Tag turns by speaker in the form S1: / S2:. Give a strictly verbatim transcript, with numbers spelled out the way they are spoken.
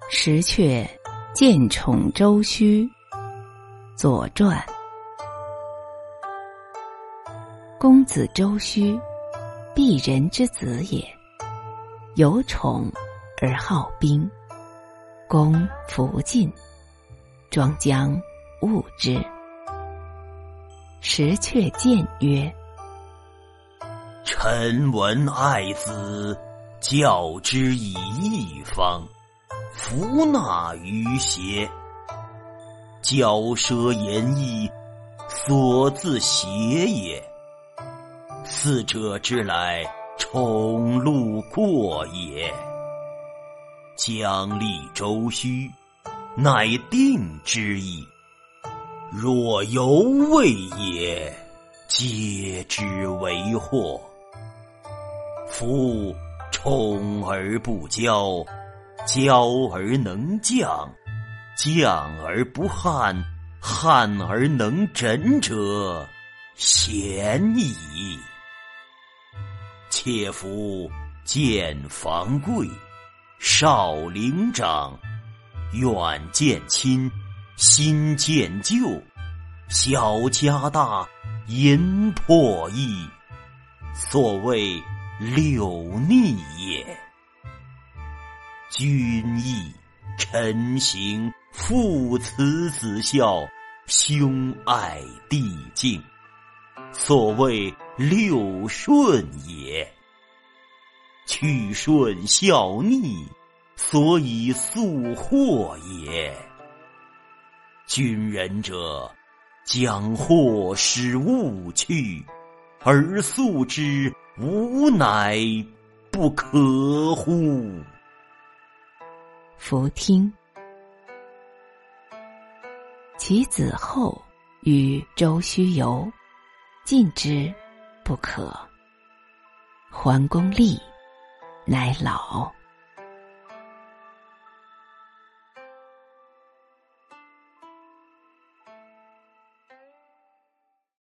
S1: 石阙见宠周须，左传。公子周须，鄙人之子也，有宠而好兵，公弗进，庄将恶之。石阙谏曰：
S2: 臣闻爱子，教之以义方，弗纳于邪。骄奢言义，所自邪也。四者之来，宠路过也。将立周须，乃定之意。若犹未也，皆之为祸。夫宠而不骄，骄而能降，降而不悍，悍而能枕者，贤矣。且夫见房贵，少陵长，远见亲，新见旧，小加大，淫破义，所谓六逆也。君义臣行，父慈子孝，兄爱弟敬，所谓六顺也。去顺效逆，所以速祸也。君仁者，将祸使物去，而速之，吾乃不可乎？
S1: 弗听。其子后与周须游，进之不可。桓公立，乃老。